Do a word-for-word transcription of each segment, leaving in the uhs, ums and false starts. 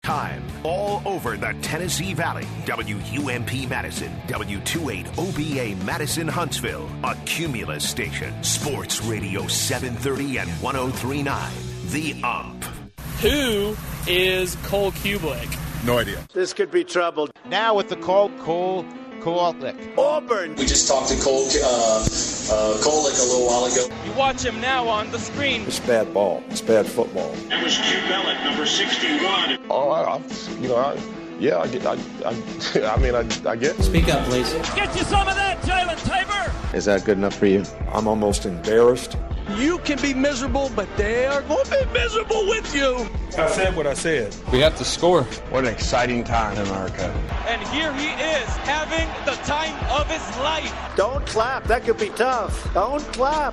time. All over the Tennessee Valley. W U M P Madison, W twenty-eight O B A Madison Huntsville, a Cumulus station. Sports Radio seven thirty and one oh three point nine. The Ump. Who is Cole Kublik? No idea. This could be trouble. Now with the call, Cole Kowalik. Auburn. We just talked to Cole uh, uh, Kolick a little while ago. You watch him now on the screen. It's bad ball. It's bad football. That was Q Bellick, number sixty-one. Oh, I, I you know, I, yeah, I get, I, I, I mean, I, I get. Speak up, please. Get you some of that, Jalen Tabor. Is that good enough for you? I'm almost embarrassed. You can be miserable, but they are going to be miserable with you. I said what I said. We have to score. What an exciting time in America. And here he is, having the time of his life. Don't clap. That could be tough. Don't clap.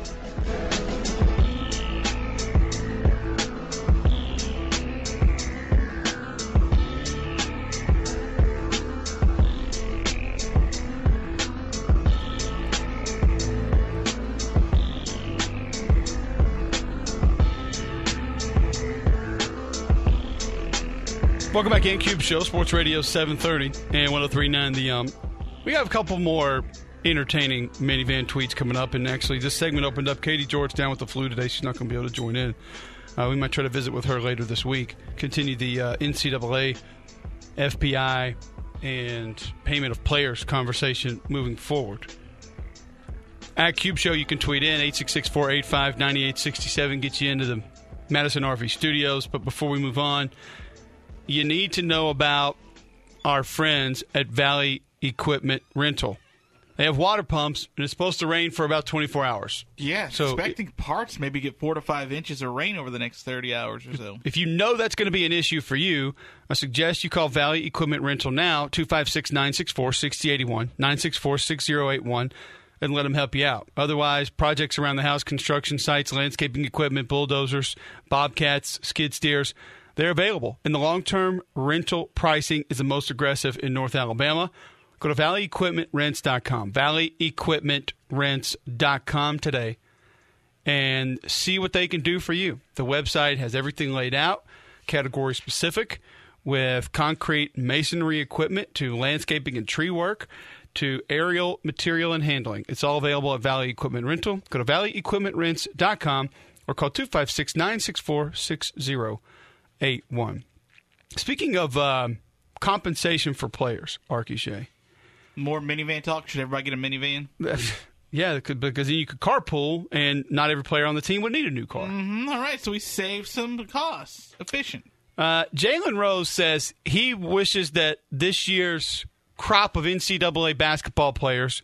Welcome back, N-Cube Show, Sports Radio seven thirty and one oh three point nine The Um. We have a couple more entertaining minivan tweets coming up, and actually this segment opened up. Katie George down with the flu today. She's not going to be able to join in. Uh, we might try to visit with her later this week. Continue the uh, N C double A, F P I, and payment of players conversation moving forward. At Cube Show, you can tweet in eight six six, four eight five, nine eight six seven. Get you into the Madison R V studios. But before we move on, you need to know about our friends at Valley Equipment Rental. They have water pumps, and it's supposed to rain for about twenty-four hours. Yeah, so expecting it, parts maybe get four to five inches of rain over the next thirty hours or so. If you know that's going to be an issue for you, I suggest you call Valley Equipment Rental now, two five six, nine six four, six oh eight one, nine six four, six oh eight one, and let them help you out. Otherwise, projects around the house, construction sites, landscaping equipment, bulldozers, bobcats, skid steers, they're available. And the long-term rental pricing is the most aggressive in North Alabama. Go to valley equipment rents dot com, valley equipment rents dot com today, and see what they can do for you. The website has everything laid out, category-specific, with concrete masonry equipment to landscaping and tree work to aerial material and handling. It's all available at Valley Equipment Rental. Go to valley equipment rents dot com or call two five six, nine six four, six oh eight one. Speaking of uh, compensation for players, Arky Shea. More minivan talk? Should everybody get a minivan? Yeah, could, because then you could carpool, and not every player on the team would need a new car. Mm-hmm. All right, so we save some costs. Efficient. Uh, Jalen Rose says he wishes that this year's crop of N C double A basketball players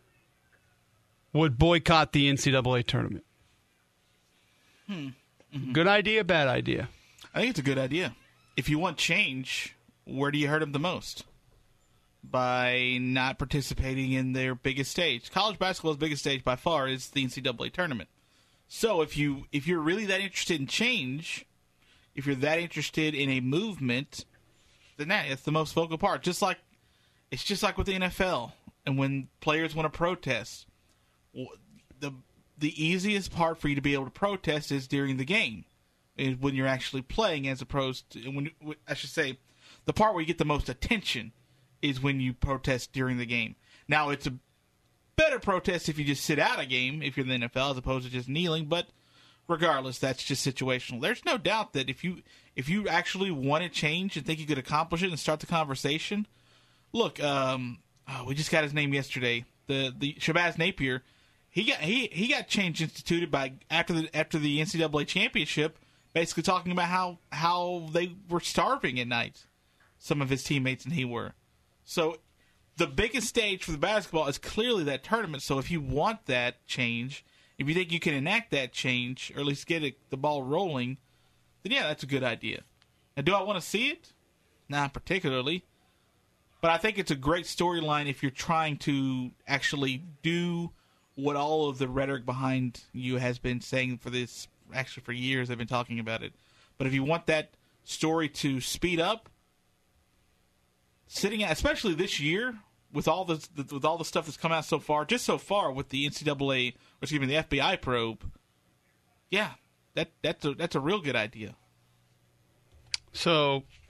would boycott the N C double A tournament. Hmm. Mm-hmm. Good idea, bad idea? I think it's a good idea. If you want change, where do you hurt them the most? By not participating in their biggest stage. College basketball's biggest stage by far is the N C double A tournament. So if you if you're really that interested in change, if you're that interested in a movement, then that it's the most focal part. Just like it's just like with the N F L, and when players want to protest, the the easiest part for you to be able to protest is during the game. When you're actually playing, as opposed to when I should say, the part where you get the most attention is when you protest during the game. Now, it's a better protest if you just sit out a game, if you're in the N F L, as opposed to just kneeling. But regardless, that's just situational. There's no doubt that if you if you actually want to change and think you could accomplish it and start the conversation, look, um, oh, we just got his name yesterday. The the Shabazz Napier, he got he he got change instituted by after the after the N C double A championship. Basically talking about how, how they were starving at night, some of his teammates and he were. So the biggest stage for the basketball is clearly that tournament. So if you want that change, if you think you can enact that change, or at least get it, the ball rolling, then yeah, that's a good idea. Now, do I want to see it? Not particularly. But I think it's a great storyline if you're trying to actually do what all of the rhetoric behind you has been saying for this. Actually, for years I've been talking about it. But if you want that story to speed up, sitting at, especially this year with all the with all the stuff that's come out so far, just so far with the N C double A, or excuse me, the F B I probe, yeah, that that's a that's a real good idea. So,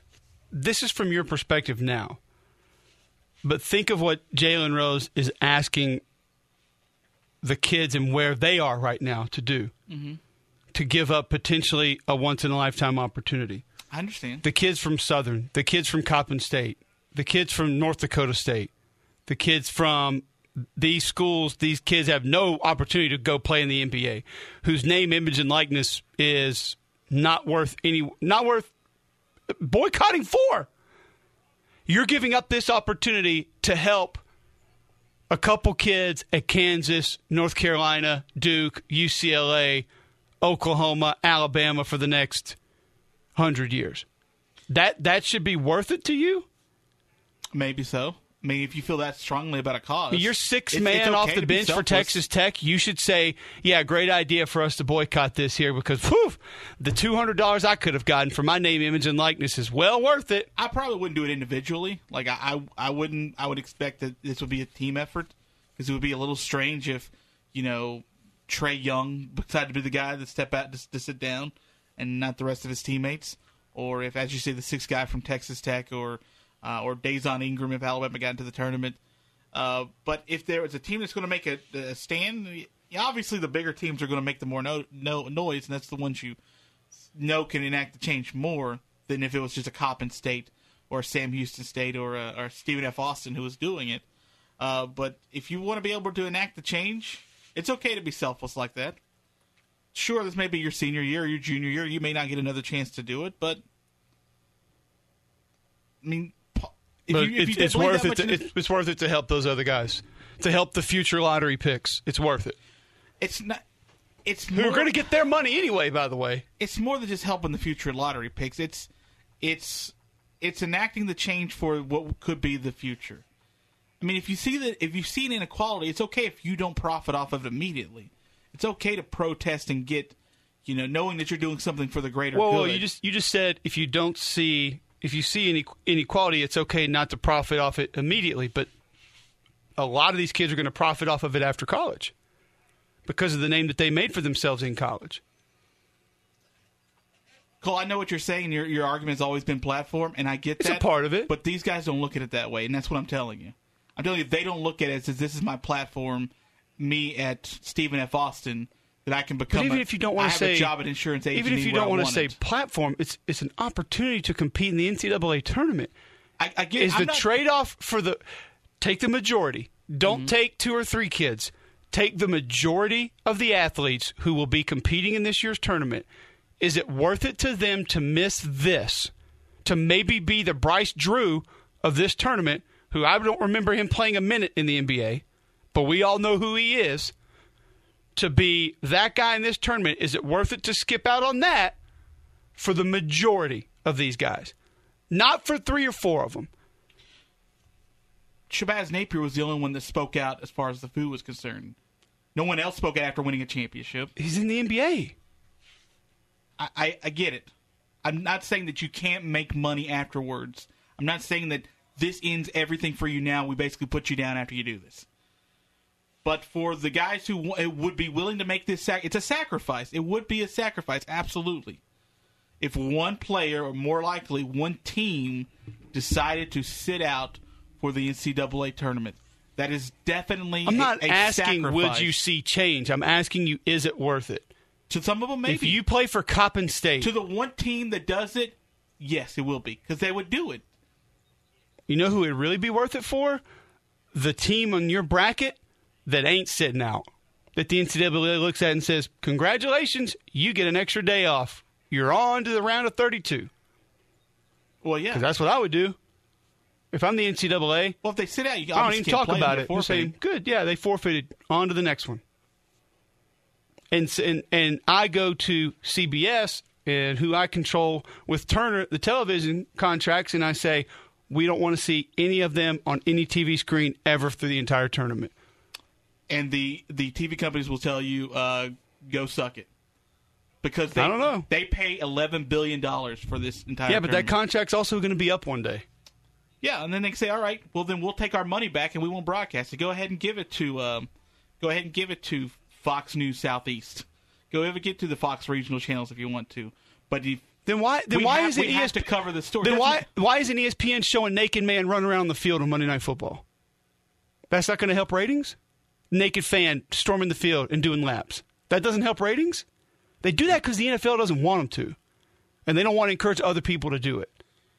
this is from your perspective now. But think of what Jalen Rose is asking the kids and where they are right now to do. Mm-hmm. To give up potentially a once-in-a-lifetime opportunity. I understand. The kids from Southern, the kids from Coppin State, the kids from North Dakota State, the kids from these schools, these kids have no opportunity to go play in the N B A, whose name, image, and likeness is not worth any, not worth boycotting for. You're giving up this opportunity to help a couple kids at Kansas, North Carolina, Duke, U C L A, Oklahoma, Alabama for the next hundred years. That that should be worth it to you? Maybe so. I mean, if you feel that strongly about a cause. You're six it's, man it's okay off the bench for Texas Tech. You should say, yeah, great idea for us to boycott this here because whew, the two hundred dollars I could have gotten for my name, image, and likeness is well worth it. I probably wouldn't do it individually. Like, I, I, I wouldn't, I would expect that this would be a team effort because it would be a little strange if, you know, Trae Young decided to be the guy to step out to, to sit down and not the rest of his teammates. Or if, as you say, the sixth guy from Texas Tech or uh, or Dazon Ingram if Alabama got into the tournament. Uh, but if there was a team that's going to make a, a stand, obviously the bigger teams are going to make the more no, no, noise, and that's the ones you know can enact the change more than if it was just a Coppin State or Sam Houston State or, a, or Stephen F. Austin who was doing it. Uh, but if you want to be able to enact the change, it's okay to be selfless like that. Sure, this may be your senior year or your junior year. You may not get another chance to do it, but I mean, if but you, if it's, you it's worth it. To, the, it's, it's worth it to help those other guys, to help the future lottery picks. It's worth it. It's not. It's who are going to get their money anyway. By the way, it's more than just helping the future lottery picks. It's it's it's enacting the change for what could be the future. I mean, if you see that, if you see an inequality, it's okay if you don't profit off of it immediately. It's okay to protest and get, you know, knowing that you're doing something for the greater well, good. Well, you just you just said if you don't see if you see any inequality, it's okay not to profit off it immediately. But a lot of these kids are going to profit off of it after college because of the name that they made for themselves in college. Cole, I know what you're saying. Your your argument has always been platform, and I get it's that. It's a part of it. But these guys don't look at it that way, and that's what I'm telling you. I'm telling you, they don't look at it as this is my platform. Me at Stephen F. Austin that I can become. But even a, if you don't want I to have say a job at insurance agent, even if you don't want to say it. platform, it's it's an opportunity to compete in the N C double A tournament. I, I get. Is I'm the not, trade off for the take the majority? Don't mm-hmm. take two or three kids. Take the majority of the athletes who will be competing in this year's tournament. Is it worth it to them to miss this? To maybe be the Bryce Drew of this tournament, who I don't remember him playing a minute in the N B A, but we all know who he is. To be that guy in this tournament, is it worth it to skip out on that for the majority of these guys? Not for three or four of them. Shabazz Napier was the only one that spoke out as far as the food was concerned. No one else spoke out after winning a championship. He's in the N B A. I, I, I get it. I'm not saying that you can't make money afterwards. I'm not saying that this ends everything for you now. We basically put you down after you do this. But for the guys who w- would be willing to make this sac- it's a sacrifice. It would be a sacrifice, absolutely. If one player, or more likely one team, decided to sit out for the N C double A tournament, that is definitely I'm not a, a asking, sacrifice. would you see change? I'm asking you, is it worth it? To some of them, maybe. If you play for Coppin State. To the one team that does it, yes, it will be, because they would do it. You know who it would really be worth it for? The team on your bracket that ain't sitting out. That the N C double A looks at and says, congratulations, you get an extra day off. You're on to the round of thirty-two. Well, yeah. Because that's what I would do. If I'm the N C double A, well, if they sit out, you I don't even talk play about them, it. I'm saying, good, yeah, they forfeited. On to the next one. And, and, and I go to C B S, and who I control with Turner, the television contracts, and I say, we don't want to see any of them on any T V screen ever through the entire tournament. And the, the T V companies will tell you, uh, go suck it. Because they, I don't know. They pay eleven billion dollars for this entire Yeah, but tournament. that contract's also going to be up one day. Yeah, and then they say, all right, well, then we'll take our money back and we won't broadcast it. Go ahead and give it to um, go ahead and give it to Fox News Southeast. Go ahead and get to the Fox regional channels if you want to. But if Then why? Then we why have, isn't we E S P N have to cover the story? Then That's why? what, Why isn't E S P N showing naked man running around the field on Monday Night Football? That's not going to help ratings. Naked fan storming the field and doing laps. That doesn't help ratings. They do that because the N F L doesn't want them to, and they don't want to encourage other people to do it.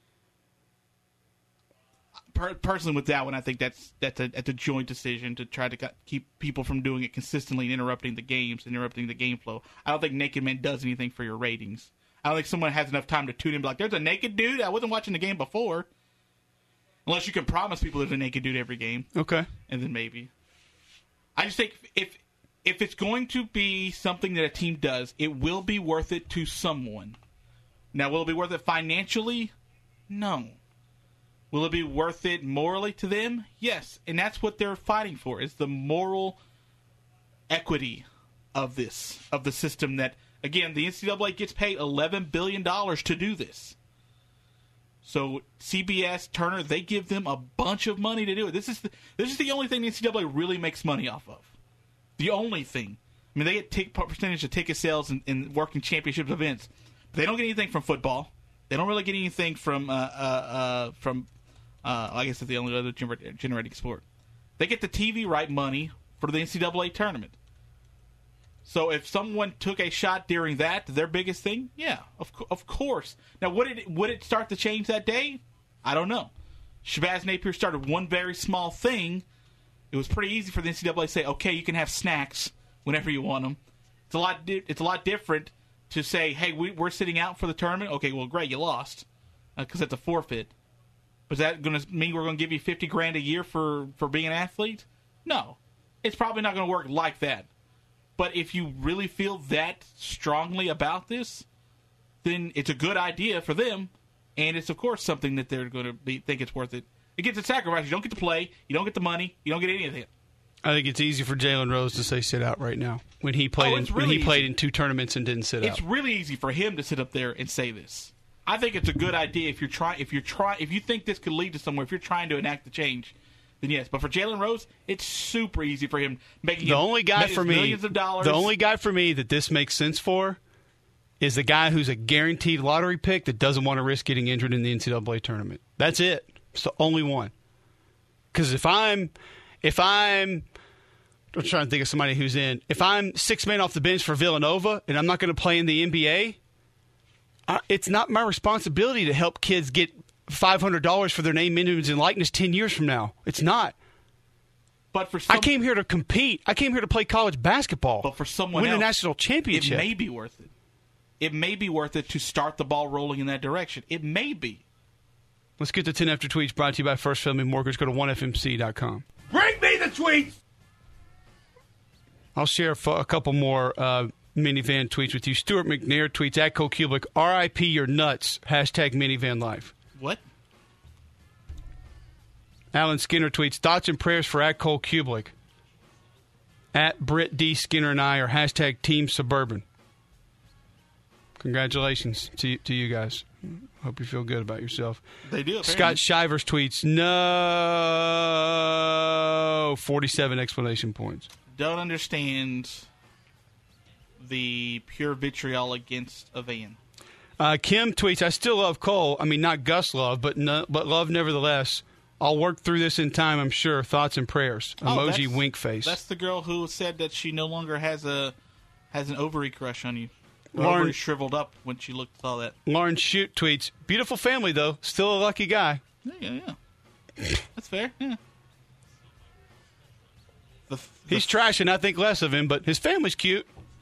per, personally, with that one, I think that's that's a, that's a joint decision to try to got, keep people from doing it consistently and interrupting the games, interrupting the game flow. I don't think Naked Man does anything for your ratings. I don't think someone has enough time to tune in and be like, there's a naked dude? I wasn't watching the game before. Unless you can promise people there's a naked dude every game. Okay. And then maybe. I just think if if it's going to be something that a team does, it will be worth it to someone. Now, will it be worth it financially? No. Will it be worth it morally to them? Yes. And that's what they're fighting for, is the moral equity of this, of the system that, again, the N C double A gets paid eleven billion dollars to do this. So C B S, Turner, they give them a bunch of money to do it. This is the, this is the only thing the N C double A really makes money off of. The only thing. I mean, they get t- percentage of ticket sales in, in working championship events. But they don't get anything from football. They don't really get anything from, uh, uh, uh, from uh, I guess it's the only other gener- generating sport. They get the T V right money for the N C double A tournament. So if someone took a shot during that, their biggest thing, yeah, of of course. Now, would it would it start to change that day? I don't know. Shabazz Napier started one very small thing. It was pretty easy for the N C double A to say, okay, you can have snacks whenever you want them. It's a lot. Di- it's a lot different to say, hey, we, we're sitting out for the tournament. Okay, well, great, you lost because uh, that's a forfeit. But is that going to mean we're going to give you fifty grand a year for, for being an athlete? No, it's probably not going to work like that. But if you really feel that strongly about this, then it's a good idea for them, and it's, of course, something that they're going to be, think it's worth it. It gets a sacrifice. You don't get to play. You don't get the money. You don't get any of it. I think it's easy for Jalen Rose to say sit out right now when he played Oh, in, it's when really he played easy. in two tournaments and didn't sit It's out. really easy for him to sit up there and say this. I think it's a good idea if you're trying. If you're try, if you think this could lead to somewhere, if you're trying to enact the change, then yes. But for Jalen Rose, it's super easy for him making The him only guy make for me, millions of dollars. the only guy for me that this makes sense for is the guy who's a guaranteed lottery pick that doesn't want to risk getting injured in the N C double A tournament. That's it. It's the only one. Because if I'm, if I'm, I'm trying to think of somebody who's in. If I'm six men off the bench for Villanova and I'm not going to play in the N B A, I, it's not my responsibility to help kids get five hundred dollars for their name, image, and likeness ten years from now. It's not. But for some, I came here to compete. I came here to play college basketball. But for someone win else, a national championship. It may be worth it. It may be worth it to start the ball rolling in that direction. It may be. Let's get to ten After Tweets, brought to you by First Family Mortgage. Go to one F M C dot com. Bring me the tweets! I'll share a couple more uh, minivan tweets with you. Stuart McNair tweets at Cole Kubelik, R I P your nuts, hashtag minivan life. What? Alan Skinner tweets, thoughts and prayers for at Cole Kubelik. At Britt D. Skinner and I are hashtag Team Suburban. Congratulations to you, to you guys. Hope you feel good about yourself. They do, apparently. Scott Shivers tweets, no, forty-seven explanation points. Don't understand the pure vitriol against a van. Uh, Kim tweets, I still love Cole. I mean, not Gus love, but no, but love nevertheless. I'll work through this in time, I'm sure. Thoughts and prayers. Emoji oh, wink face. That's the girl who said that she no longer has a has an ovary crush on you. Her Lauren, ovary shriveled up when she looked at all that. Lauren Shute tweets, beautiful family, though. Still a lucky guy. Yeah, yeah, yeah. That's fair, yeah. The, the, He's trash, and I think less of him, but his family's cute.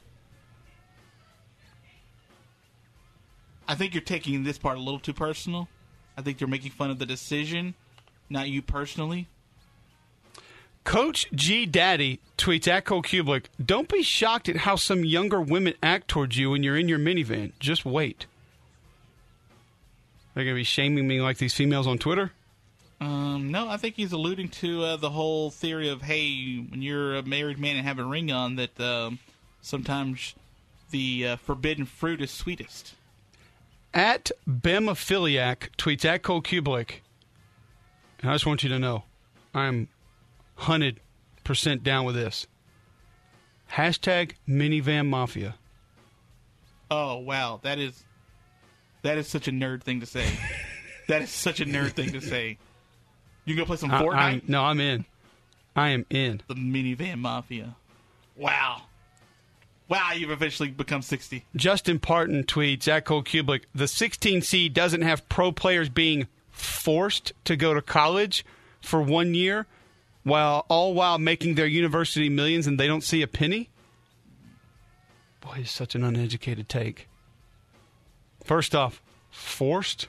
I think you're taking this part a little too personal. I think you're making fun of the decision, not you personally. Coach G Daddy tweets at Cole Kubelik, don't be shocked at how some younger women act towards you when you're in your minivan. Just wait. They're going to be shaming me like these females on Twitter? Um, no, I think he's alluding to uh, the whole theory of, hey, when you're a married man and have a ring on, that um, sometimes the uh, forbidden fruit is sweetest. At Bemophiliac tweets at Cole Kubelik, and I just want you to know, I'm one hundred percent down with this. Hashtag minivan mafia. Oh, wow. That is That is such a nerd thing to say. That is such a nerd thing to say. You can go play some I, Fortnite? I'm, no, I'm in. I am in. The minivan mafia. Wow. Wow, you've officially become sixty. Justin Parton tweets at Cole Kublik, the sixteen seed doesn't have pro players being forced to go to college for one year, while all while making their university millions and they don't see a penny? Boy, it's such an uneducated take. First off, forced?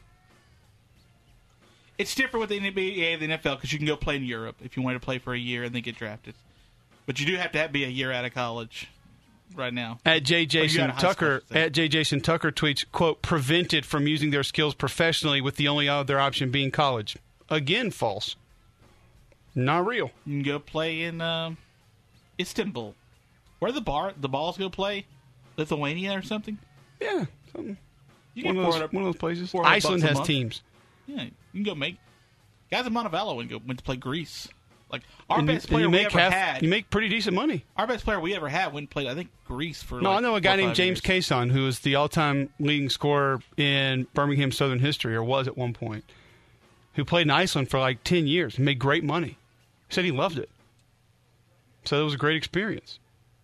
It's different with the N B A and the N F L because you can go play in Europe if you want to play for a year and then get drafted. But you do have to have, be a year out of college right now. At J. Jason Tucker, school, at J. Jason Tucker tweets, quote, prevented from using their skills professionally with the only other option being college. Again, false. Not real. You can go play in uh, Istanbul. Where the bar the balls go play? Lithuania or something? Yeah, something. You One get of, those, four hundred one of those places. four hundred Iceland bucks a has month. teams. Yeah, you can go make. Guys in Montevallo went, go, went to play Greece. Like our And, best and player you we make ever half, had. You make pretty decent money. Our best player we ever had went and played, I think, Greece for. No, like I know a guy four or named five James years. Cason, who is the all-time leading scorer in Birmingham Southern history, or was at one point, who played in Iceland for like ten years and made great money. He said he loved it. So it was a great experience.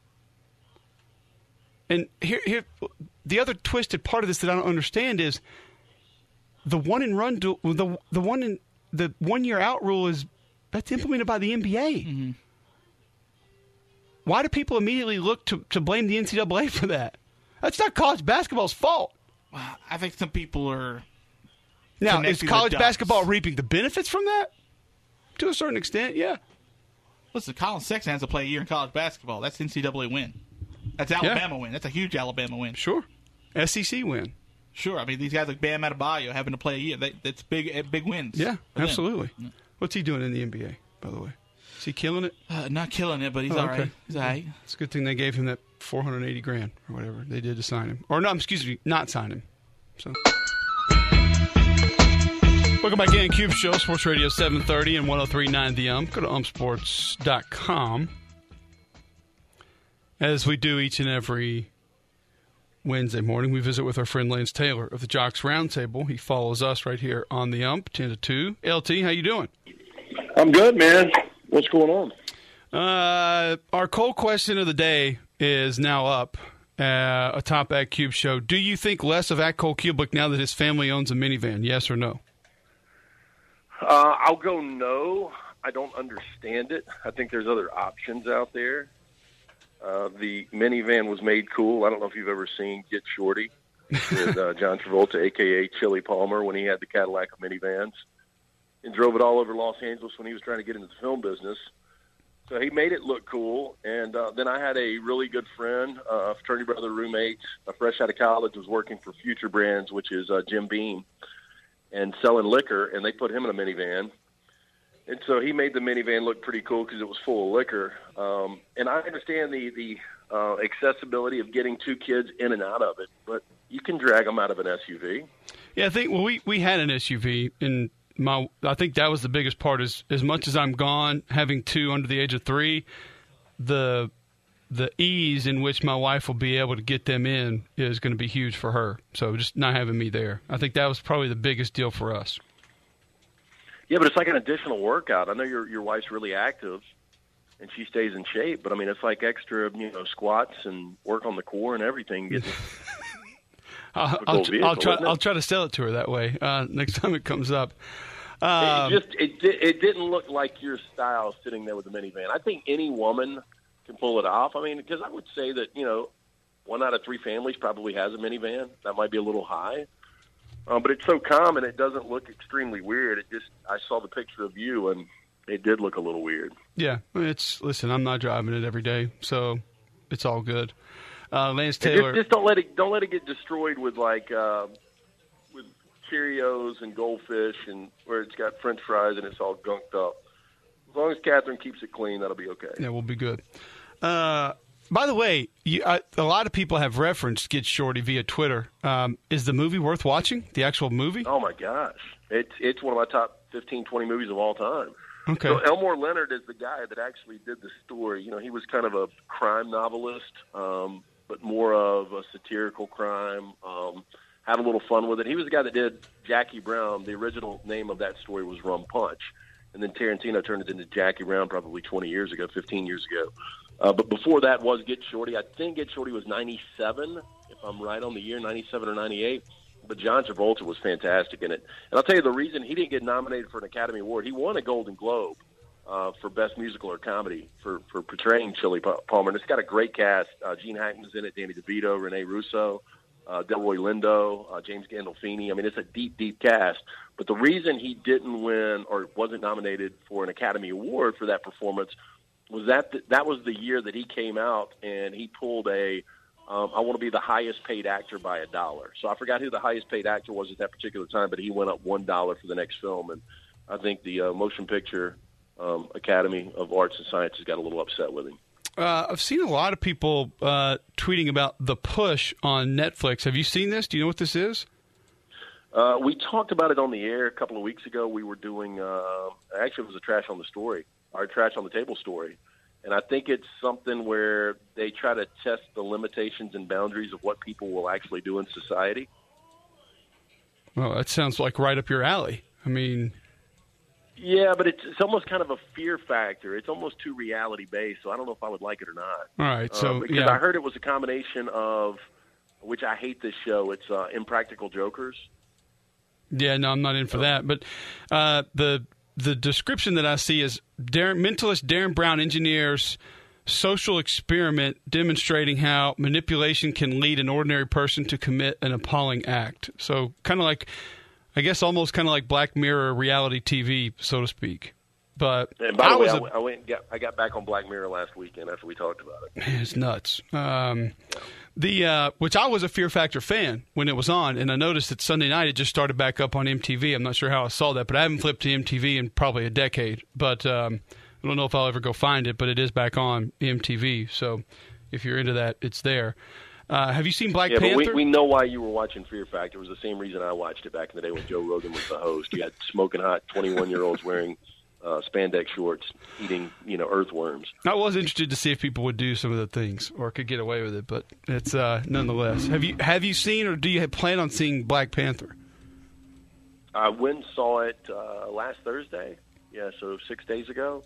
And here, here, the other twisted part of this that I don't understand is the one and run, du- the the one in the one year out rule is that's implemented by the N B A. Mm-hmm. Why do people immediately look to, to blame the N C double A for that? That's not college basketball's fault. Well, I think some people are. Now, is connecting the college dots. basketball reaping the benefits from that? To a certain extent, yeah. Listen, Colin Sexton has to play a year in college basketball. That's N C double A win. That's Alabama Yeah. win. That's a huge Alabama win. Sure. S E C win. Sure. I mean, these guys like Bam Adebayo having to play a year. They, that's big, eh, big wins. Yeah, for them. absolutely. What's he doing in the N B A, by the way? Is he killing it? Uh, not killing it, but he's Oh, all okay. right. He's all right. It's a good thing they gave him that four hundred eighty grand or whatever they did to sign him. Or no, excuse me, not sign him. So. Welcome back in. Cube Show, Sports Radio seven thirty and one oh three point nine The Ump. Go to ump sports dot com. As we do each and every Wednesday morning, we visit with our friend Lance Taylor of the Jocks Roundtable. He follows us right here on the Ump, ten to two. L T, how you doing? I'm good, man. What's going on? Uh, our cold question of the day is now up uh, atop At Cube Show. Do you think less of At Cole Kublik now that his family owns a minivan? Yes or no? Uh, I'll go no. I don't understand it. I think there's other options out there. Uh, the minivan was made cool. I don't know if you've ever seen Get Shorty with uh, John Travolta, a k a. Chili Palmer, when he had the Cadillac of minivans and drove it all over Los Angeles when he was trying to get into the film business. So he made it look cool. And uh, then I had a really good friend, uh, a fraternity brother roommate, uh, fresh out of college, was working for Future Brands, which is uh, Jim Beam, and selling liquor, and they put him in a minivan. And so he made the minivan look pretty cool because it was full of liquor. Um, and I understand the, the uh, accessibility of getting two kids in and out of it, but you can drag them out of an S U V. Yeah, I think, well, we, we had an S U V, and my I think that was the biggest part is as much as I'm gone, having two under the age of three, the the ease in which my wife will be able to get them in is going to be huge for her. So just not having me there. I think that was probably the biggest deal for us. Yeah, but it's like an additional workout. I know your your wife's really active, and she stays in shape. But I mean, it's like extra, you know, squats and work on the core and everything. Getting I'll, I'll, vehicle, I'll try. I'll try to sell it to her that way uh, next time it comes up. Um, it just it it didn't look like your style sitting there with a minivan. I think any woman can pull it off. I mean, because I would say that, you know, one out of three families probably has a minivan. That might be a little high. Um, but it's so common, it doesn't look extremely weird. It just, I saw the picture of you, and it did look a little weird. Yeah, it's, listen, I'm not driving it every day, so it's all good. Uh, Lance Taylor. Just, just don't let it, don't let it get destroyed with like, uh, with Cheerios and Goldfish, and where it's got French fries and it's all gunked up. As long as Catherine keeps it clean, that'll be okay. Yeah, we'll be good. Uh, by the way, you, I, a lot of people have referenced Get Shorty via Twitter. Um, is the movie worth watching? The actual movie? Oh, my gosh. It's it's one of my top fifteen, twenty movies of all time. Okay. So Elmore Leonard is the guy that actually did the story. You know, he was kind of a crime novelist, um, but more of a satirical crime. Um, had a little fun with it. He was the guy that did Jackie Brown. The original name of that story was Rum Punch. And then Tarantino turned it into Jackie Brown probably twenty years ago, fifteen years ago. Uh, but before that was Get Shorty. I think Get Shorty was ninety-seven, if I'm right on the year, ninety-seven or ninety-eight. But John Travolta was fantastic in it. And I'll tell you the reason he didn't get nominated for an Academy Award. He won a Golden Globe uh, for Best Musical or Comedy for, for portraying Chili Palmer. And it's got a great cast. Uh, Gene Hackman's in it, Danny DeVito, Rene Russo, uh, Delroy Lindo, uh, James Gandolfini. I mean, it's a deep, deep cast. But the reason he didn't win or wasn't nominated for an Academy Award for that performance was that th- that was the year that he came out and he pulled a um, I want to be the highest paid actor by a dollar. So I forgot who the highest paid actor was at that particular time, but he went up one dollar for the next film. And I think the uh, Motion Picture um, Academy of Arts and Sciences got a little upset with him. Uh, I've seen a lot of people uh, tweeting about The Push on Netflix. Have you seen this? Do you know what this is? Uh, we talked about it on the air a couple of weeks ago. We were doing, uh, actually it was a Trash on the Story, our Trash on the Table story. And I think it's something where they try to test the limitations and boundaries of what people will actually do in society. Well, that sounds like right up your alley. I mean... Yeah, but it's, it's almost kind of a fear factor. It's almost too reality-based, so I don't know if I would like it or not. All right, so, um, Because yeah. I heard it was a combination of, which I hate this show, it's uh, Impractical Jokers. Yeah, no, I'm not in for that. But uh, the the description that I see is Darren, mentalist Darren Brown engineers social experiment demonstrating how manipulation can lead an ordinary person to commit an appalling act. So kind of like, I guess almost kind of like Black Mirror reality T V, so to speak. But and by the I way, was I, a, w- I went and got, I got back on Black Mirror last weekend after we talked about it. Man, it's nuts. Um, the uh, which I was a Fear Factor fan when it was on, and I noticed that Sunday night it just started back up on M T V. I'm not sure how I saw that, but I haven't flipped to M T V in probably a decade. But um, I don't know if I'll ever go find it, but it is back on M T V. So if you're into that, it's there. Uh, have you seen Black yeah, Panther? But we, we know why you were watching Fear Factor. It was the same reason I watched it back in the day when Joe Rogan was the host. You had smoking hot twenty-one-year-olds wearing uh, spandex shorts, eating, you know, earthworms. I was interested to see if people would do some of the things or could get away with it, but it's uh, nonetheless. Have you have you seen or do you plan on seeing Black Panther? I went and saw it uh, last Thursday. Yeah, so six days ago.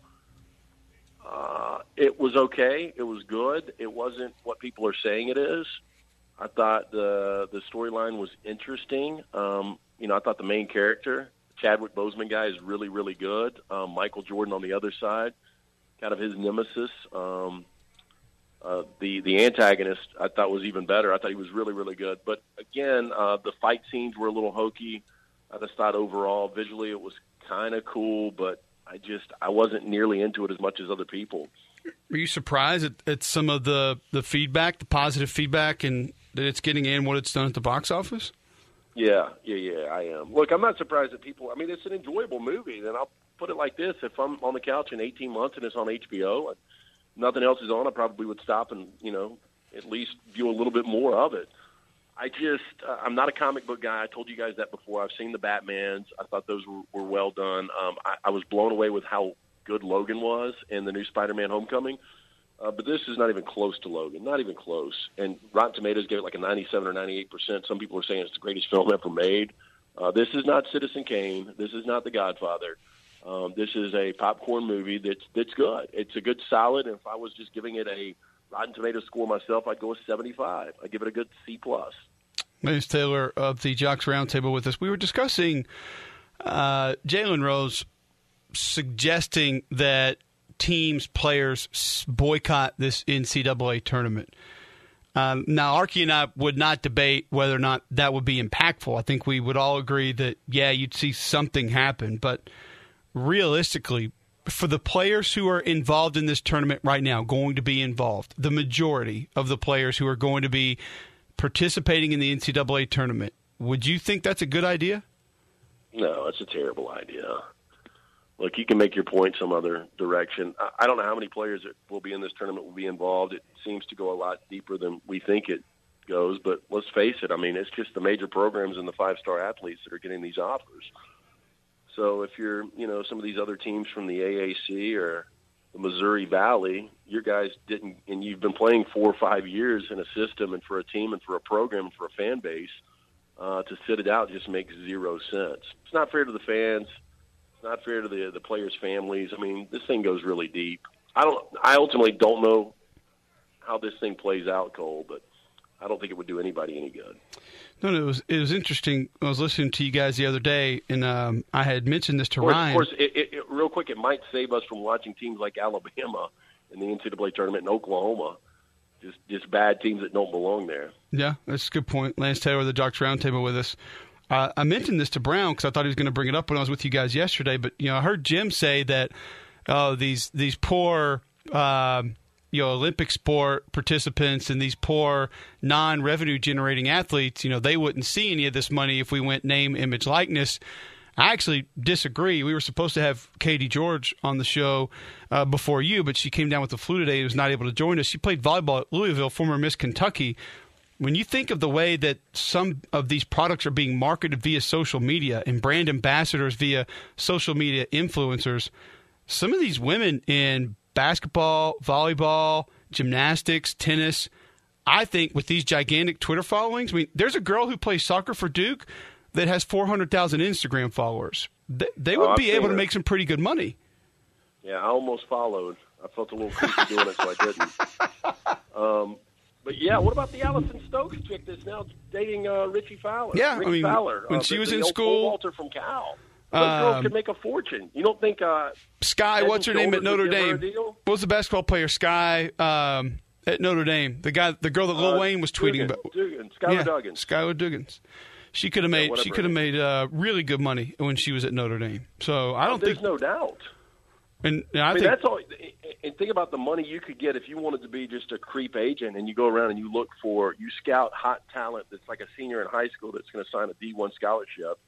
Uh, it was okay. It was good. It wasn't what people are saying it is. I thought the the storyline was interesting. Um, you know, I thought the main character, Chadwick Boseman guy, is really, really good. Um, Michael Jordan on the other side, kind of his nemesis. Um, uh, the the antagonist, I thought was even better. I thought he was really, really good. But again, uh, the fight scenes were a little hokey. I just thought overall, visually, it was kind of cool, but I just I wasn't nearly into it as much as other people. Are you surprised at, at some of the, the feedback, the positive feedback, and that it's getting in what it's done at the box office? Yeah, yeah, yeah, I am. Look, I'm not surprised that people – I mean, it's an enjoyable movie. And I'll put it like this. If I'm on the couch in eighteen months and it's on H B O and nothing else is on, I probably would stop and, you know, at least view a little bit more of it. I just uh, – I'm not a comic book guy. I told you guys that before. I've seen the Batmans. I thought those were, were well done. Um, I, I was blown away with how good Logan was in the new Spider-Man Homecoming. Uh, but this is not even close to Logan, not even close. And Rotten Tomatoes gave it like a ninety-seven or ninety-eight percent. Some people are saying it's the greatest film ever made. Uh, this is not Citizen Kane. This is not The Godfather. Um, this is a popcorn movie that's that's good. It's a good solid. And if I was just giving it a Rotten Tomatoes score myself, I'd go with seventy-five. I'd give it a good C plus. Miz Taylor of the Jocks Roundtable with us. We were discussing uh, Jalen Rose suggesting that teams, players boycott this N C double A tournament. Um, now, Archie and I would not debate whether or not that would be impactful. I think we would all agree that, yeah, you'd see something happen. But realistically, for the players who are involved in this tournament right now, going to be involved, the majority of the players who are going to be participating in the N C double A tournament, would you think that's a good idea? No, it's a terrible idea. Look, you can make your point some other direction. I don't know how many players that will be in this tournament will be involved. It seems to go a lot deeper than we think it goes. But let's face it, I mean, it's just the major programs and the five-star athletes that are getting these offers. So if you're, you know, some of these other teams from the A A C or the Missouri Valley, your guys didn't, and you've been playing four or five years in a system and for a team and for a program and for a fan base, uh, to sit it out just makes zero sense. It's not fair to the fans. It's not fair to the the players' families. I mean, this thing goes really deep. I don't. I ultimately don't know how this thing plays out, Cole, but I don't think it would do anybody any good. No, no, it was it was interesting. I was listening to you guys the other day, and um, I had mentioned this to of course, Ryan. Of course, it, it, it, real quick, it might save us from watching teams like Alabama in the N C double A tournament and Oklahoma, just just bad teams that don't belong there. Yeah, that's a good point. Lance Taylor, the Doc's Roundtable with us. Uh, I mentioned this to Brown because I thought he was going to bring it up when I was with you guys yesterday. But you know, I heard Jim say that uh, these these poor. Um, you know, Olympic sport participants and these poor non-revenue generating athletes, you know, they wouldn't see any of this money if we went name, image, likeness. I actually disagree. We were supposed to have Katie George on the show uh, before you, but she came down with the flu today and was not able to join us. She played volleyball at Louisville, former Miss Kentucky. When you think of the way that some of these products are being marketed via social media and brand ambassadors via social media influencers, some of these women in basketball, volleyball, gymnastics, tennis, I think with these gigantic Twitter followings, I mean, there's a girl who plays soccer for Duke that has four hundred thousand Instagram followers. They, they would oh, be able it. to make some pretty good money. Yeah, I almost followed. I felt a little creepy doing it, so I didn't. Um, but, yeah, what about the Allison Stokes chick that's now dating uh, Richie Fowler? Yeah, Rick I mean, Fowler, when uh, she the, was the in old school. Walter from Cal. Those um, girls could make a fortune. You don't think uh, Sky, what's her name at Notre Dame? What was the basketball player? Sky um, at Notre Dame. The guy, the girl that Lil uh, Wayne was tweeting Dugan, about. Dugan, Skylar yeah, Duggins. Skylar Duggins. She could have made. Yeah, she could have made uh, really good money when she was at Notre Dame. So I don't oh, there's think. no doubt. And, and I, I mean, think that's all. And think about the money you could get if you wanted to be just a creep agent, and you go around and you look for, you scout hot talent that's like a senior in high school that's going to sign a D one scholarship.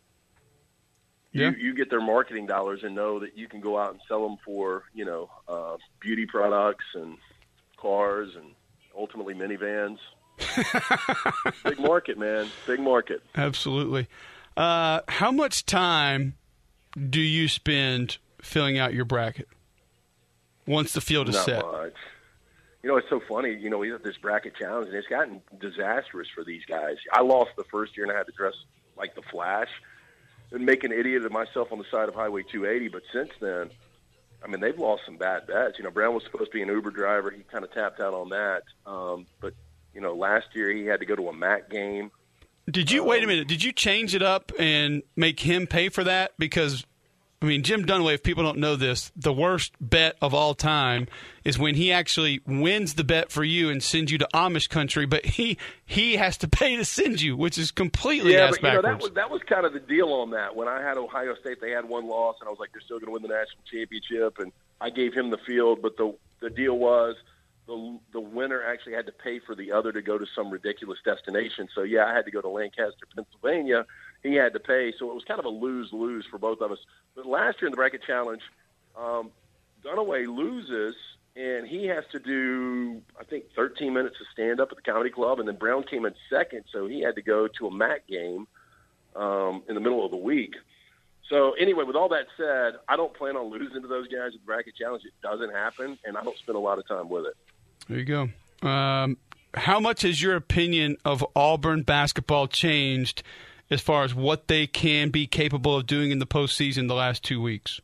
Yeah. You, you get their marketing dollars and know that you can go out and sell them for, you know, uh, beauty products and cars and ultimately minivans. Big market, man. Big market. Absolutely. Uh, how much time do you spend filling out your bracket once the field is Not set? Much. You know, it's so funny. You know, we have this bracket challenge, and it's gotten disastrous for these guys. I lost the first year, and I had to dress like the Flash and make an idiot of myself on the side of Highway two eighty. But since then, I mean, they've lost some bad bets. You know, Brown was supposed to be an Uber driver. He kind of tapped out on that. Um, but, you know, last year he had to go to a M A C game. Did you, um, wait a minute, did you change it up and make him pay for that? Because, I mean, Jim Dunaway, if people don't know this, the worst bet of all time is when he actually wins the bet for you and sends you to Amish country, but he he has to pay to send you, which is completely yeah, ass but, you know, backwards. that was that was kind of the deal on that. When I had Ohio State, they had one loss, and I was like, they're still going to win the national championship, and I gave him the field. But the the deal was the the winner actually had to pay for the other to go to some ridiculous destination. So yeah, I had to go to Lancaster, Pennsylvania. He had to pay, so it was kind of a lose-lose for both of us. But last year in the bracket challenge, um, Dunaway loses, and he has to do, I think, thirteen minutes of stand-up at the comedy club, and then Brown came in second, so he had to go to a M A C game um, in the middle of the week. So anyway, with all that said, I don't plan on losing to those guys at the bracket challenge. It doesn't happen, and I don't spend a lot of time with it. There you go. Um, how much has your opinion of Auburn basketball changed as far as what they can be capable of doing in the postseason the last two weeks?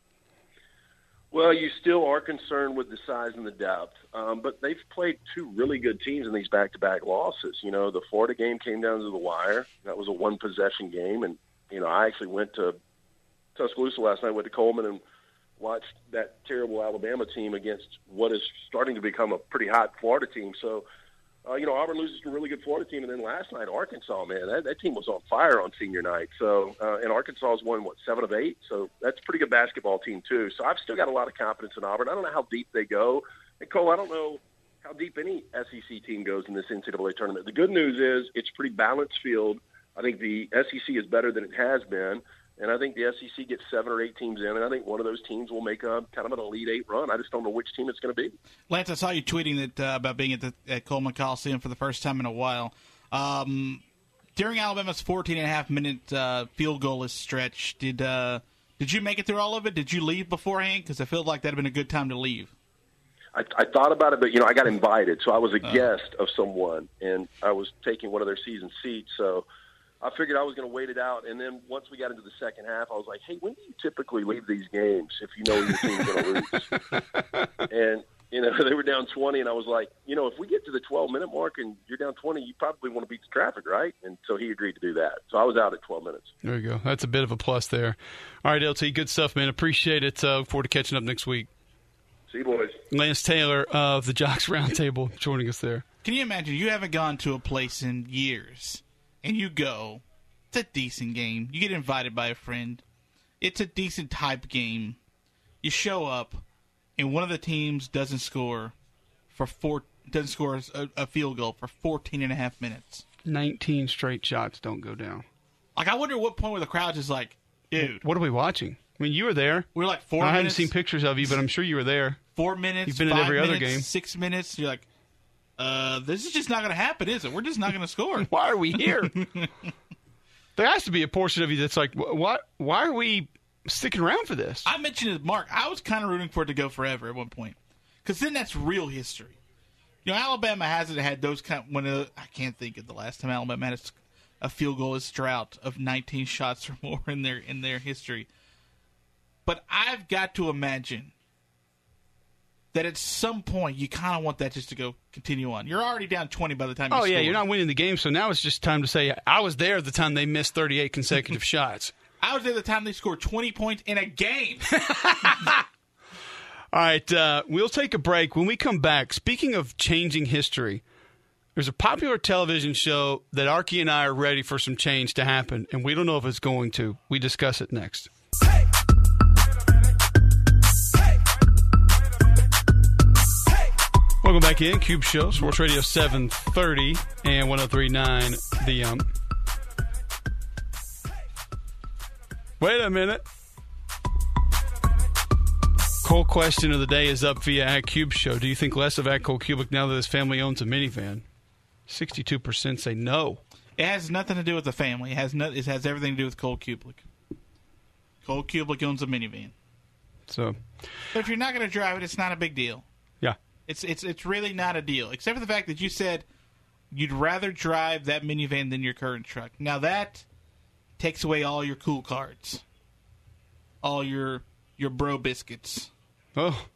Well, you still are concerned with the size and the depth, um, but they've played two really good teams in these back-to-back losses. You know, the Florida game came down to the wire. That was a one-possession game, and, you know, I actually went to Tuscaloosa last night, went to Coleman, and watched that terrible Alabama team against what is starting to become a pretty hot Florida team. So, Uh, you know, Auburn loses to a really good Florida team, and then last night, Arkansas, man, that, that team was on fire on senior night. So, uh, and Arkansas has won, what, seven of eight? So that's a pretty good basketball team, too. So I've still got a lot of confidence in Auburn. I don't know how deep they go. And, Cole, I don't know how deep any S E C team goes in this N C double A tournament. The good news is it's a pretty balanced field. I think the S E C is better than it has been. And I think the S E C gets seven or eight teams in, and I think one of those teams will make a kind of an Elite Eight run. I just don't know which team it's going to be. Lance, I saw you tweeting that uh, about being at the at Coleman Coliseum for the first time in a while. Um, during Alabama's fourteen and a half minute uh, field goal stretch, did uh, did you make it through all of it? Did you leave beforehand? Because I feel like that would have been a good time to leave. I, I thought about it, but, you know, I got invited, so I was a uh. guest of someone, and I was taking one of their season seats, so – I figured I was going to wait it out. And then once we got into the second half, I was like, hey, when do you typically leave these games if you know your team's going to lose? And, you know, they were down twenty, and I was like, you know, if we get to the twelve-minute mark and you're down twenty, you probably want to beat the traffic, right? And so he agreed to do that. So I was out at twelve minutes. There you go. That's a bit of a plus there. All right, L T, good stuff, man. Appreciate it. Uh, look forward to catching up next week. See you, boys. Lance Taylor of the Jocks Roundtable joining us there. Can you imagine you haven't gone to a place in years, and you go, it's a decent game. You get invited by a friend. It's a decent type game. You show up, and one of the teams doesn't score for four doesn't score a, a field goal for fourteen and a half minutes. nineteen straight shots don't go down. Like, I wonder at what point where the crowd is like, dude. What are we watching? I mean, you were there. We were like four I minutes. haven't seen pictures of you, but I'm sure you were there. Four minutes, You've been five at every minutes, other game. six minutes. You're like, uh, this is just not going to happen, is it? We're just not going to score. Why are we here? There has to be a portion of you that's like, what? Why are we sticking around for this? I mentioned it, Mark. I was kind of rooting for it to go forever at one point, because then that's real history. You know, Alabama hasn't had those kind. Of, when uh, I can't think of the last time Alabama had a, a field goal as drought of nineteen shots or more in their in their history. But I've got to imagine that at some point you kind of want that just to go continue on. You're already down twenty by the time you Oh, score. yeah, you're not winning the game, so now it's just time to say, I was there at the time they missed thirty-eight consecutive shots. I was there at the time they scored twenty points in a game. All right, uh, we'll take a break. When we come back, speaking of changing history, there's a popular television show that Archie and I are ready for some change to happen, and we don't know if it's going to. We discuss it next. Hey! Welcome back in. Cube Show, Sports Radio seven thirty and one oh three point nine The Um. Wait a minute. Cold question of the day is up via at Cube Show. Do you think less of at Cole Kubick now that his family owns a minivan? sixty-two percent say no. It has nothing to do with the family. It has no, it has everything to do with Cole Kubick. Cole Kubick owns a minivan. So, but if you're not going to drive it, it's not a big deal. Yeah. It's it's it's really not a deal, except for the fact that you said you'd rather drive that minivan than your current truck. Now that takes away all your cool cards, all your your bro biscuits. Oh,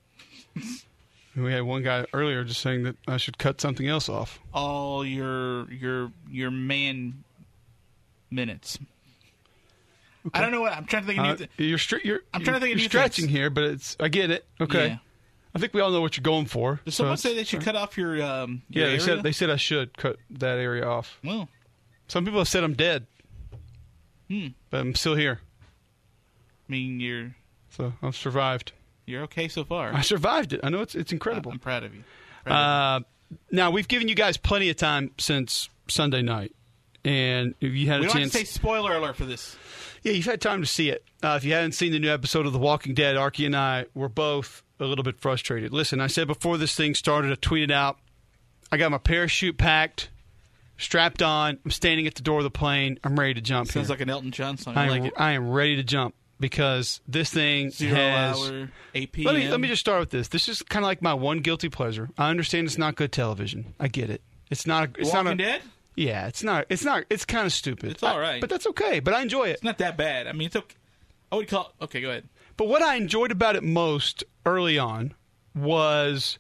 we had one guy earlier just saying that I should cut something else off. All your your your man minutes. Okay. I don't know what I'm trying to think. Of uh, new th- you're, stri- you're I'm trying to think. You're of new stretching things. here, but it's I get it. Okay. Yeah. I think we all know what you're going for. Does so someone say they should cut off your, um, your yeah, they area? said they said I should cut that area off. Well, some people have said I'm dead, hmm. but I'm still here. I mean, you're so I've survived. You're okay so far. I survived it. I know it's it's incredible. I'm proud of you. Proud uh, of you. Now we've given you guys plenty of time since Sunday night, and if you had we a don't chance, have to say spoiler alert for this. Yeah, you've had time to see it. Uh, if you hadn't seen the new episode of The Walking Dead, Archie and I were both a little bit frustrated. Listen, I said before this thing started, I tweeted out, I got my parachute packed, strapped on, I'm standing at the door of the plane, I'm ready to jump. Sounds here. like an Elton John song. I, I am, like it. I am ready to jump because this thing Zero has... hour, eight p.m. Let me, let me just start with this. This is kind of like my one guilty pleasure. I understand it's not good television. I get it. It's not a... It's Walking not a, Dead? Yeah, it's not. It's not. It's kind of stupid. It's all right. I, but that's okay. But I enjoy it. It's not that bad. I mean, it's okay. I would call it... Okay, go ahead. But what I enjoyed about it most early on was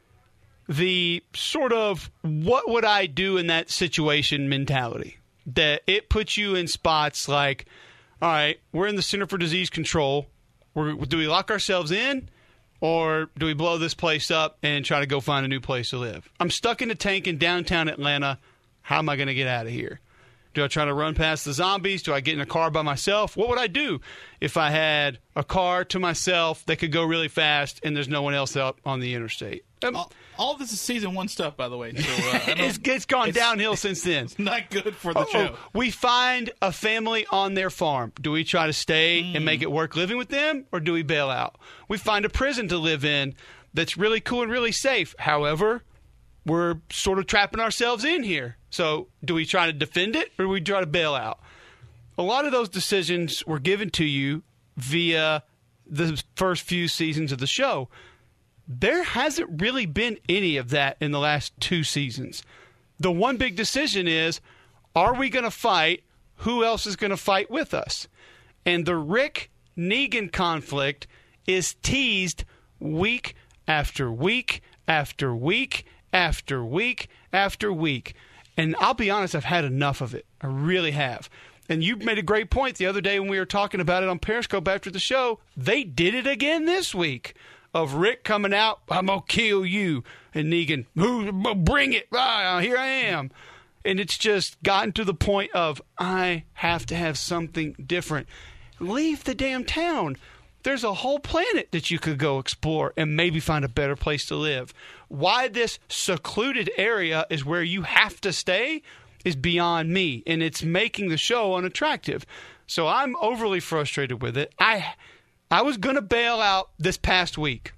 the sort of what would I do in that situation mentality. That it puts you in spots like, all right, we're in the Center for Disease Control. We're, do we lock ourselves in or do we blow this place up and try to go find a new place to live? I'm stuck in a tank in downtown Atlanta. How am I going to get out of here? Do I try to run past the zombies? Do I get in a car by myself? What would I do if I had a car to myself that could go really fast and there's no one else out on the interstate? Um, all, all of this is season one stuff, by the way. So, uh, I it's, it's gone it's, downhill since then. It's not good for the Uh-oh. show. We find a family on their farm. Do we try to stay mm. and make it work living with them, or do we bail out? We find a prison to live in that's really cool and really safe. However, we're sort of trapping ourselves in here. So do we try to defend it or do we try to bail out? A lot of those decisions were given to you via the first few seasons of the show. There hasn't really been any of that in the last two seasons. The one big decision is, are we going to fight who else is going to fight with us? And the Rick Negan conflict is teased week after week after week after week after week. And I'll be honest, I've had enough of it. I really have. And you made a great point the other day when we were talking about it on Periscope after the show. They did it again this week of Rick coming out, I'm going to kill you. And Negan, bring it. Ah, here I am. And it's just gotten to the point of, I have to have something different. Leave the damn town. There's a whole planet that you could go explore and maybe find a better place to live. Why this secluded area is where you have to stay is beyond me, and it's making the show unattractive. So I'm overly frustrated with it. I I was going to bail out this past week.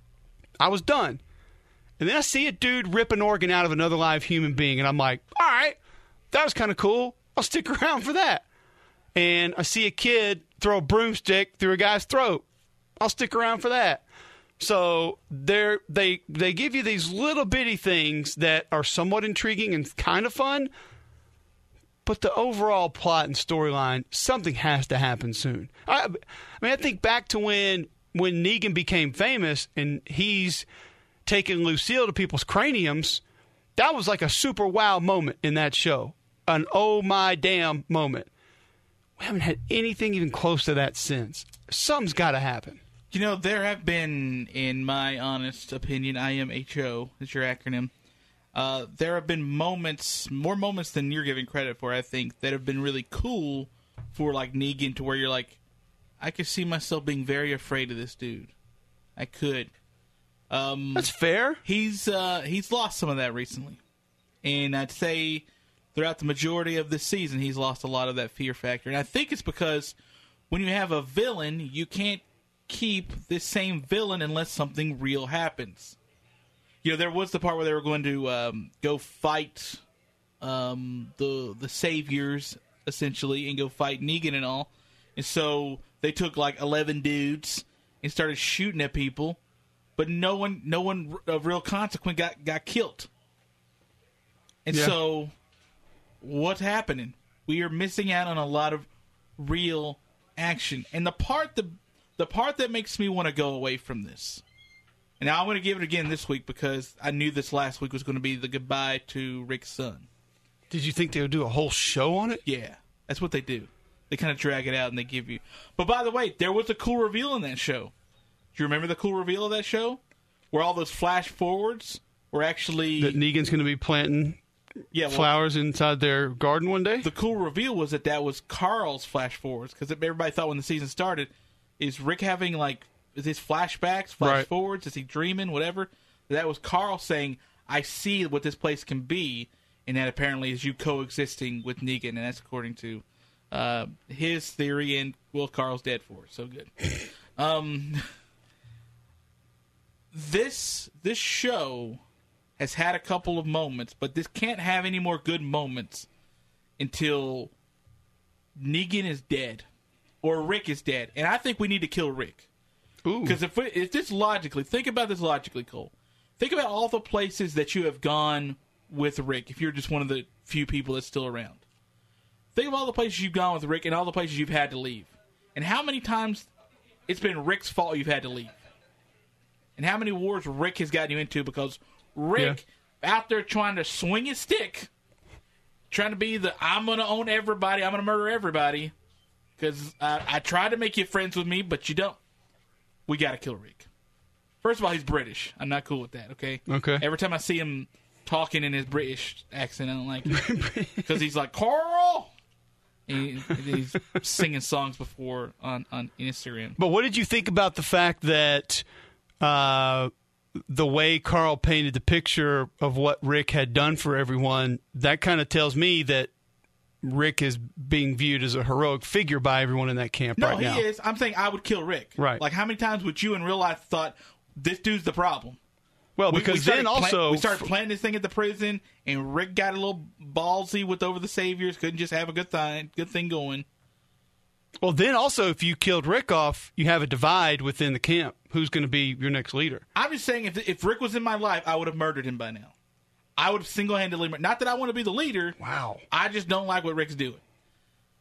I was done. And then I see a dude rip an organ out of another live human being, and I'm like, all right, that was kind of cool. I'll stick around for that. And I see a kid throw a broomstick through a guy's throat. I'll stick around for that. So they're, they they give you these little bitty things that are somewhat intriguing and kind of fun, but the overall plot and storyline, something has to happen soon. I, I mean, I think back to when when Negan became famous and he's taking Lucille to people's craniums. That was like a super wow moment in that show. An oh my damn moment. We haven't had anything even close to that since. Something's got to happen. You know, there have been, in my honest opinion, I M H O is your acronym, uh, there have been moments, more moments than you're giving credit for, I think, that have been really cool for, like, Negan, to where you're like, I could see myself being very afraid of this dude. I could. Um, That's fair. He's uh, he's lost some of that recently. And I'd say throughout the majority of this season, he's lost a lot of that fear factor. And I think it's because when you have a villain, you can't keep this same villain unless something real happens. You know, there was the part where they were going to um, go fight um, the the saviors, essentially, and go fight Negan and all. And so they took like eleven dudes and started shooting at people, but no one, no one of real consequence got, got killed. And yeah. so, what's happening? We are missing out on a lot of real action. And the part the the part that makes me want to go away from this, and now I'm going to give it again this week because I knew this last week was going to be the goodbye to Rick's son. Did you think they would do a whole show on it? Yeah, that's what they do. They kind of drag it out and they give you. But by the way, there was a cool reveal in that show. Do you remember the cool reveal of that show? Where all those flash forwards were actually... That Negan's going to be planting yeah, well, flowers inside their garden one day? The cool reveal was that that was Carl's flash forwards. Because everybody thought when the season started, is Rick having, like, is his flashbacks, flash right. forwards? Is he dreaming? Whatever. That was Carl saying, I see what this place can be. And that apparently is you coexisting with Negan. And that's according to uh, his theory and Will Carl's dead for. So good. um... This this show has had a couple of moments, but this can't have any more good moments until Negan is dead or Rick is dead. And I think we need to kill Rick. Because if, we, if this logically, think about this logically, Cole. Think about all the places that you have gone with Rick if you're just one of the few people that's still around. Think of all the places you've gone with Rick and all the places you've had to leave. And how many times it's been Rick's fault you've had to leave. And how many wars Rick has gotten you into because Rick, yeah. out there trying to swing his stick, trying to be the, I'm going to own everybody, I'm going to murder everybody, because I, I tried to make you friends with me, but you don't. We got to kill Rick. First of all, he's British. I'm not cool with that, okay? Okay. Every time I see him talking in his British accent, I don't like it. Because he's like, Carl! And he's singing songs before on, on Instagram. But what did you think about the fact that... Uh, the way Carl painted the picture of what Rick had done for everyone, that kind of tells me that Rick is being viewed as a heroic figure by everyone in that camp no, right now. No, he is. I'm saying I would kill Rick. Right. Like, how many times would you in real life thought, this dude's the problem? Well, because we, we then also... Plan- we started planning this thing at the prison, and Rick got a little ballsy with Over the Saviors, couldn't just have a good thing, good thing going. Well, then also, if you killed Rick off, you have a divide within the camp. Who's going to be your next leader? I'm just saying, if if Rick was in my life, I would have murdered him by now. I would have single-handedly murdered. Not that I want to be the leader. Wow. I just don't like what Rick's doing.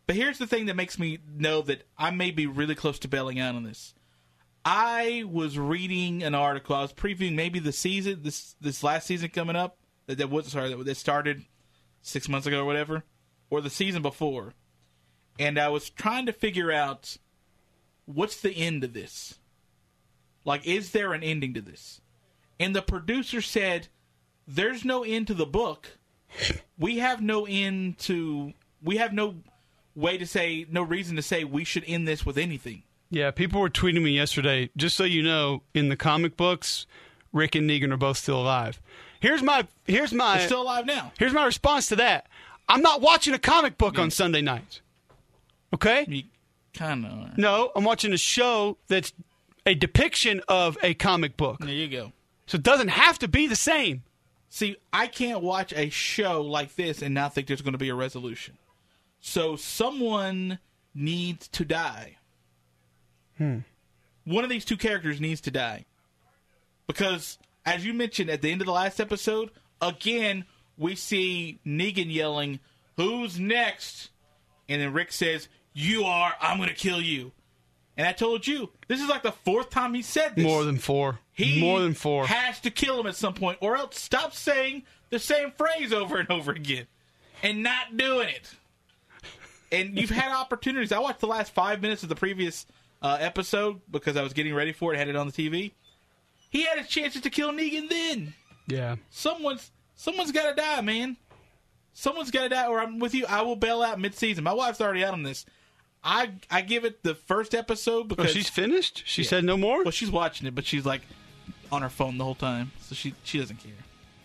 But here's the thing that makes me know that I may be really close to bailing out on this. I was reading an article. I was previewing maybe the season, this this last season coming up. That, that was sorry that, that started six months ago or whatever, or the season before. And I was trying to figure out what's the end of this. Like, is there an ending to this? And the producer said, "There's no end to the book. We have no end to. We have no way to say, no reason to say we should end this with anything." Yeah, people were tweeting me yesterday. Just so you know, in the comic books, Rick and Negan are both still alive. Here's my here's my They're still alive now. Here's my response to that. I'm not watching a comic book yeah. on Sunday nights. Okay? You kind of. No, I'm watching a show that's a depiction of a comic book. There you go. So it doesn't have to be the same. See, I can't watch a show like this and not think there's going to be a resolution. So someone needs to die. Hmm. One of these two characters needs to die. Because, as you mentioned at the end of the last episode, again, we see Negan yelling, "Who's next?" And then Rick says, "You are, I'm going to kill you." And I told you, this is like the fourth time he said this. More than four. He More than four. has to kill him at some point, or else stop saying the same phrase over and over again and not doing it. And you've had opportunities. I watched the last five minutes of the previous uh, episode because I was getting ready for it, had it on the T V. He had his chances to kill Negan then. Yeah. Someone's someone's got to die, man. Someone's got to die, or I'm with you. I will bail out mid-season. My wife's already out on this. I I give it the first episode because... Oh, she's finished? She yeah. said no more? Well, she's watching it, but she's like on her phone the whole time, so she she doesn't care.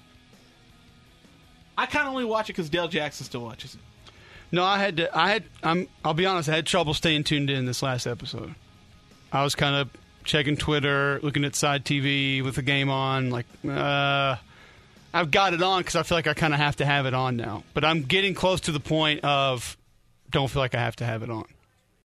I kind of only watch it because Dale Jackson still watches it. No, I had to. I had. I'm. I'll be honest. I had trouble staying tuned in this last episode. I was kind of checking Twitter, looking at Side T V with the game on. Like, uh, I've got it on because I feel like I kind of have to have it on now. But I'm getting close to the point of don't feel like I have to have it on.